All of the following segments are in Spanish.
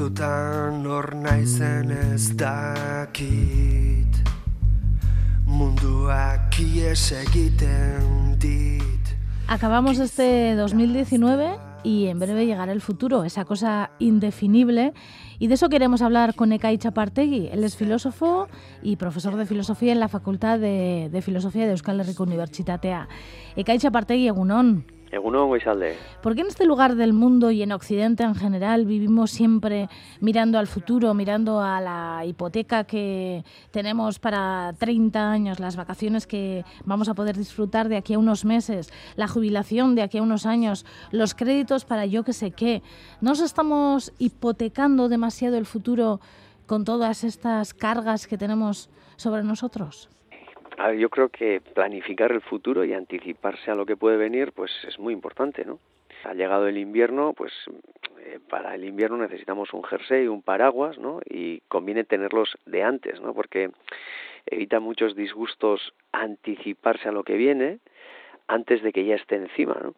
batzutan nor naizen ez dakit, munduak ies egiten dit. Acabamos este 2019 y en breve llegará el futuro, esa cosa indefinible. Y de eso queremos hablar con Ekaitz Txapartegi. Él es filósofo y profesor de filosofía en la Facultad de Filosofía de Euskal Herriko Unibertsitatea. Ekaitz Txapartegi, egunon. Egunon, Goizalde. ¿Por qué en este lugar del mundo y en Occidente en general vivimos siempre mirando al futuro, mirando a la hipoteca que tenemos para 30 años, las vacaciones que vamos a poder disfrutar de aquí a unos meses, la jubilación de aquí a unos años, los créditos para yo que sé qué? ¿Nos estamos hipotecando demasiado el futuro con todas estas cargas que tenemos sobre nosotros? A ver, yo creo que planificar el futuro y anticiparse a lo que puede venir, pues es muy importante, ¿no? Ha llegado el invierno, pues para el invierno necesitamos un jersey, un paraguas, ¿no? Y conviene tenerlos de antes, ¿no? Porque evita muchos disgustos anticiparse a lo que viene antes de que ya esté encima, ¿no?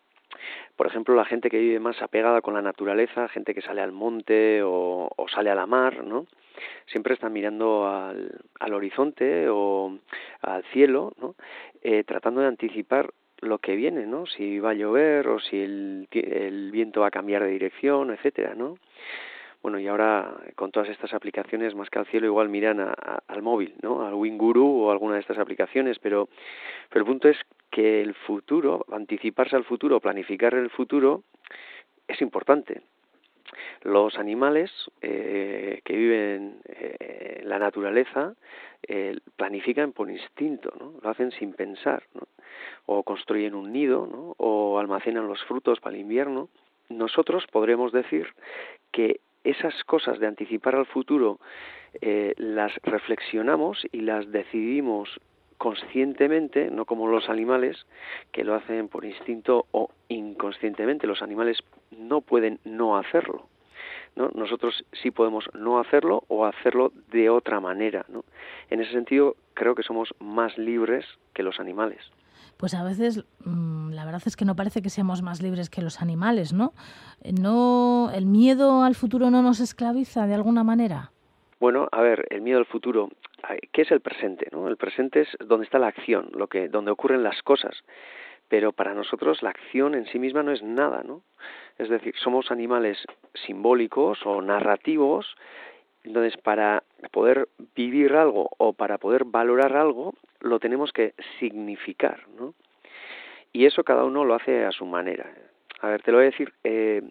Por ejemplo, la gente que vive más apegada con la naturaleza, gente que sale al monte o sale a la mar, ¿no? Siempre están mirando al horizonte o al cielo, ¿no? Tratando de anticipar lo que viene, ¿no? Si va a llover o si el viento va a cambiar de dirección, etcétera, ¿no? Bueno, y ahora con todas estas aplicaciones, más que al cielo, igual miran al móvil, ¿no? Al Winguru o alguna de estas aplicaciones, pero el punto es que el futuro, anticiparse al futuro, planificar el futuro, es importante. Los animales que viven en la naturaleza planifican por instinto, ¿no? Lo hacen sin pensar, ¿no? O construyen un nido, ¿no? O almacenan los frutos para el invierno. Nosotros podremos decir que esas cosas de anticipar al futuro las reflexionamos y las decidimos conscientemente, no como los animales que lo hacen por instinto o inconscientemente. Los animales no pueden no hacerlo, ¿no? Nosotros sí podemos no hacerlo o hacerlo de otra manera, ¿no? En ese sentido, creo que somos más libres que los animales. Pues a veces la verdad es que no parece que seamos más libres que los animales, ¿no? ¿No el miedo al futuro no nos esclaviza de alguna manera? Bueno, a ver, el miedo al futuro, ¿qué es el presente, no? El presente es donde está la acción, donde ocurren las cosas. Pero para nosotros la acción en sí misma no es nada, ¿no? Es decir, somos animales simbólicos o narrativos. Entonces, para poder vivir algo o para poder valorar algo, lo tenemos que significar, ¿no? Y eso cada uno lo hace a su manera. A ver, te lo voy a decir,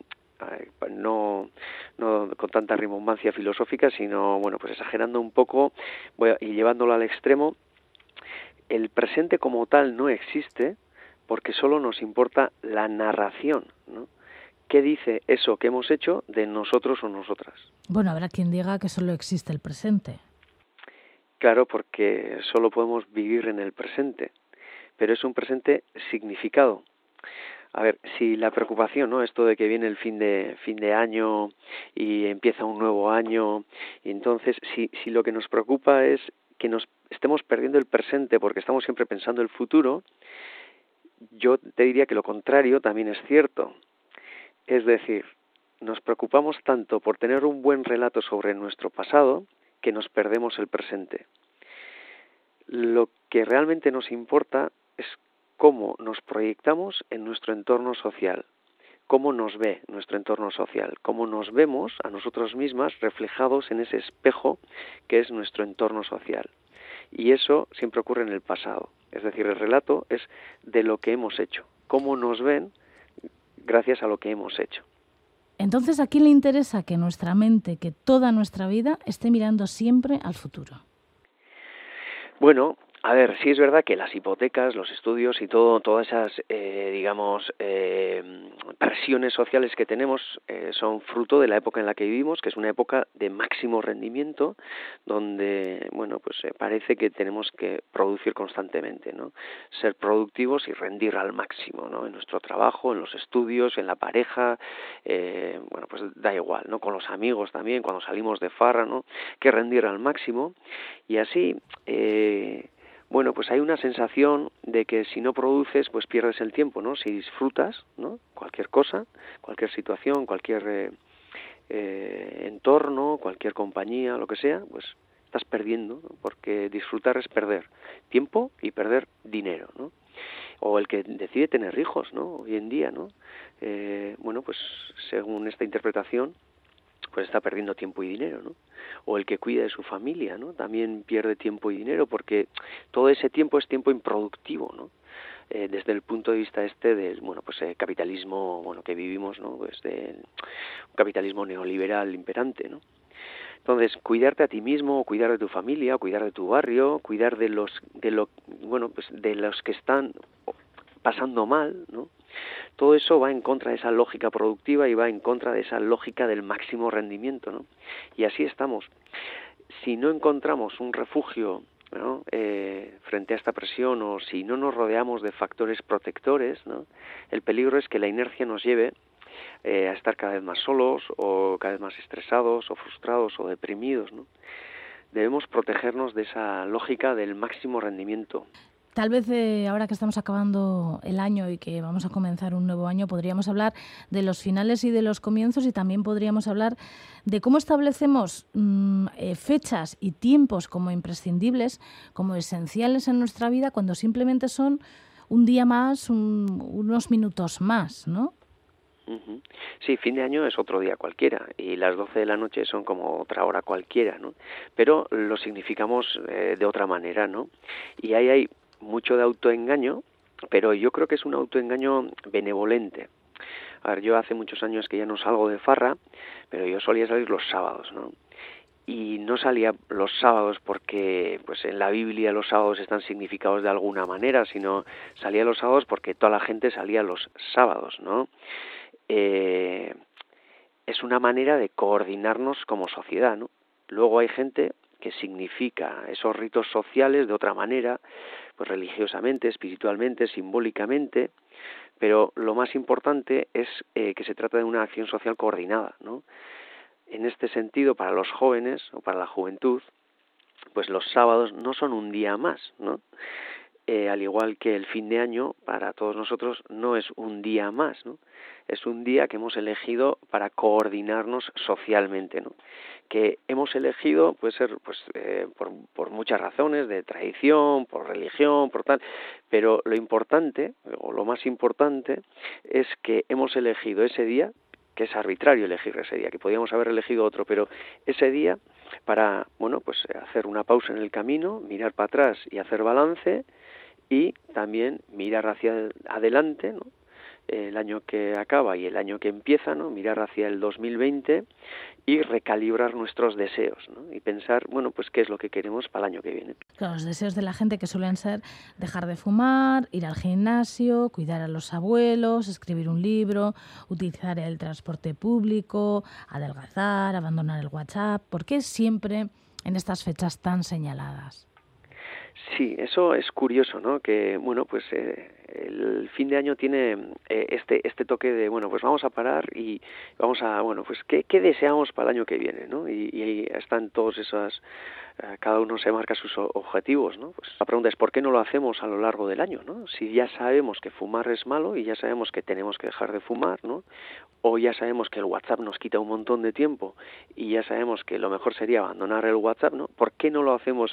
no con tanta rimbombancia filosófica, sino, bueno, pues exagerando un poco y llevándolo al extremo. El presente como tal no existe porque solo nos importa la narración, ¿no? ¿Qué dice eso que hemos hecho de nosotros o nosotras? Bueno, habrá quien diga que solo existe el presente. Claro, porque solo podemos vivir en el presente, pero es un presente significado. A ver, si la preocupación, ¿no? Esto de que viene el fin de año y empieza un nuevo año, y entonces si lo que nos preocupa es que nos estemos perdiendo el presente porque estamos siempre pensando el futuro, yo te diría que lo contrario también es cierto. Es decir, nos preocupamos tanto por tener un buen relato sobre nuestro pasado que nos perdemos el presente. Lo que realmente nos importa es cómo nos proyectamos en nuestro entorno social, cómo nos ve nuestro entorno social, cómo nos vemos a nosotros mismas reflejados en ese espejo que es nuestro entorno social. Y eso siempre ocurre en el pasado. Es decir, el relato es de lo que hemos hecho, cómo nos ven gracias a lo que hemos hecho. Entonces, ¿a quién le interesa que nuestra mente, que toda nuestra vida, esté mirando siempre al futuro? Bueno, a ver, sí es verdad que las hipotecas, los estudios y todas esas, presiones sociales que tenemos son fruto de la época en la que vivimos, que es una época de máximo rendimiento, donde, bueno, pues parece que tenemos que producir constantemente, ¿no? Ser productivos y rendir al máximo, ¿no? En nuestro trabajo, en los estudios, en la pareja, bueno, pues da igual, ¿no? Con los amigos también, cuando salimos de farra, ¿no? Que rendir al máximo y así. Bueno, pues hay una sensación de que si no produces, pues pierdes el tiempo, ¿no? Si disfrutas, ¿no? Cualquier cosa, cualquier situación, cualquier entorno, cualquier compañía, lo que sea, pues estás perdiendo, ¿no? Porque disfrutar es perder tiempo y perder dinero, ¿no? O el que decide tener hijos, ¿no? Hoy en día, ¿no? Bueno, pues según esta interpretación, pues está perdiendo tiempo y dinero, ¿no? O el que cuida de su familia, ¿no? También pierde tiempo y dinero, porque todo ese tiempo es tiempo improductivo, ¿no? Desde el punto de vista del, bueno, pues capitalismo, bueno, que vivimos, ¿no? Pues un capitalismo neoliberal imperante, ¿no? Entonces, cuidarte a ti mismo, cuidar de tu familia, cuidar de tu barrio, cuidar de los que están pasando mal, ¿no? Todo eso va en contra de esa lógica productiva y va en contra de esa lógica del máximo rendimiento, ¿no? Y así estamos. Si no encontramos un refugio, ¿no? Frente a esta presión, o si no nos rodeamos de factores protectores, ¿no? El peligro es que la inercia nos lleve a estar cada vez más solos, o cada vez más estresados, o frustrados, o deprimidos, ¿no? Debemos protegernos de esa lógica del máximo rendimiento. Tal vez ahora que estamos acabando el año y que vamos a comenzar un nuevo año, podríamos hablar de los finales y de los comienzos, y también podríamos hablar de cómo establecemos fechas y tiempos como imprescindibles, como esenciales en nuestra vida, cuando simplemente son un día más, unos minutos más, ¿no? Uh-huh. Sí, fin de año es otro día cualquiera y las 12 de la noche son como otra hora cualquiera, ¿no? Pero lo significamos de otra manera, ¿no? Y ahí hay mucho de autoengaño, pero yo creo que es un autoengaño benevolente. A ver, yo hace muchos años que ya no salgo de farra, pero yo solía salir los sábados, ¿no? Y no salía los sábados porque pues en la Biblia los sábados están significados de alguna manera, sino salía los sábados porque toda la gente salía los sábados, ¿no? Es una manera de coordinarnos como sociedad, ¿no? Luego hay gente que significa esos ritos sociales de otra manera, pues religiosamente, espiritualmente, simbólicamente, pero lo más importante es que se trata de una acción social coordinada, ¿no? En este sentido, para los jóvenes o para la juventud, pues los sábados no son un día más, ¿no? Al igual que el fin de año, para todos nosotros no es un día más, ¿no? Es un día que hemos elegido para coordinarnos socialmente, ¿no? Que hemos elegido, puede ser pues por muchas razones, de tradición, por religión, por tal, pero lo importante, o lo más importante, es que hemos elegido ese día, que es arbitrario elegir ese día, que podíamos haber elegido otro, pero ese día para, bueno, pues hacer una pausa en el camino, mirar para atrás y hacer balance, y también mirar hacia adelante, ¿no? El año que acaba y el año que empieza, ¿no? Mirar hacia el 2020 y recalibrar nuestros deseos, ¿no? Y pensar, bueno, pues qué es lo que queremos para el año que viene. Claro, los deseos de la gente, que suelen ser dejar de fumar, ir al gimnasio, cuidar a los abuelos, escribir un libro, utilizar el transporte público, adelgazar, abandonar el WhatsApp. ¿Por qué siempre en estas fechas tan señaladas? Sí, eso es curioso, ¿no? Que, bueno, pues el fin de año tiene este toque de, bueno, pues vamos a parar y vamos a, bueno, pues ¿qué deseamos para el año que viene, ¿no? Y ahí están todos esos, cada uno se marca sus objetivos, ¿no? Pues la pregunta es, ¿por qué no lo hacemos a lo largo del año, ¿no? Si ya sabemos que fumar es malo y ya sabemos que tenemos que dejar de fumar, ¿no? O ya sabemos que el WhatsApp nos quita un montón de tiempo y ya sabemos que lo mejor sería abandonar el WhatsApp, ¿no? ¿Por qué no lo hacemos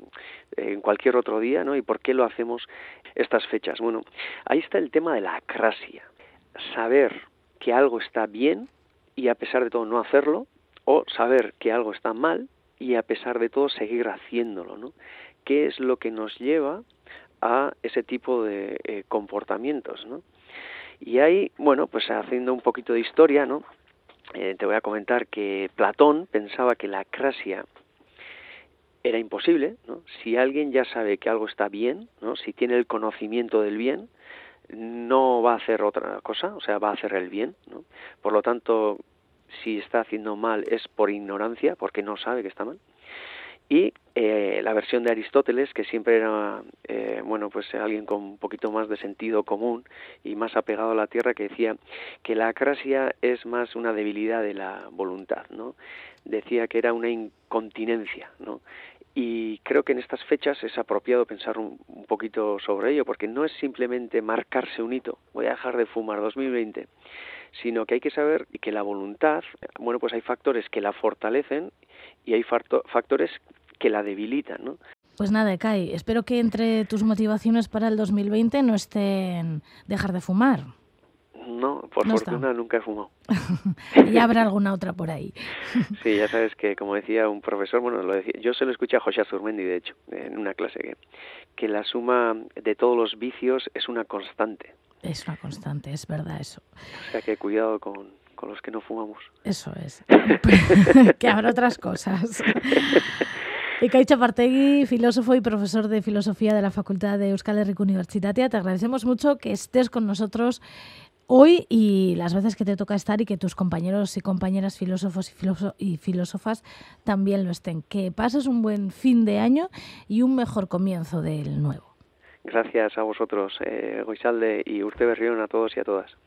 en cualquier otro día, ¿no? ¿Y por qué lo hacemos estas fechas? Bueno, ahí está el tema de la acrasia. Saber que algo está bien y a pesar de todo no hacerlo, o saber que algo está mal y a pesar de todo seguir haciéndolo, ¿no? ¿Qué es lo que nos lleva a ese tipo de comportamientos, ¿no? Y ahí, bueno, pues haciendo un poquito de historia, ¿no? Te voy a comentar que Platón pensaba que la acrasia era imposible, ¿no? Si alguien ya sabe que algo está bien, ¿no? Si tiene el conocimiento del bien, no va a hacer otra cosa, o sea, va a hacer el bien, ¿no? Por lo tanto, si está haciendo mal es por ignorancia, porque no sabe que está mal. Y la versión de Aristóteles, que siempre era, bueno, pues alguien con un poquito más de sentido común y más apegado a la tierra, que decía que la acrasia es más una debilidad de la voluntad, ¿no? Decía que era una incontinencia, ¿no? Y creo que en estas fechas es apropiado pensar un poquito sobre ello, porque no es simplemente marcarse un hito, voy a dejar de fumar 2020, sino que hay que saber que la voluntad, bueno, pues hay factores que la fortalecen y hay factores que la debilitan, ¿no? Pues nada, Kai, espero que entre tus motivaciones para el 2020 no estén dejar de fumar. No, por fortuna nunca he fumado. Ya habrá alguna otra por ahí. Sí, ya sabes que, como decía un profesor, bueno, lo decía, yo se lo escuché a José Azurmendi, de hecho, en una clase, que la suma de todos los vicios es una constante. Es una constante, es verdad eso. O sea que cuidado con los que no fumamos. Eso es. Que habrá otras cosas. Kai Txapartegi, filósofo y profesor de filosofía de la Facultad de Euskal Herriko Unibertsitatea, te agradecemos mucho que estés con nosotros hoy y las veces que te toca estar y que tus compañeros y compañeras filósofos y filósofas también lo estén. Que pases un buen fin de año y un mejor comienzo del nuevo. Gracias a vosotros, Goizalde y Urte Berrión, a todos y a todas.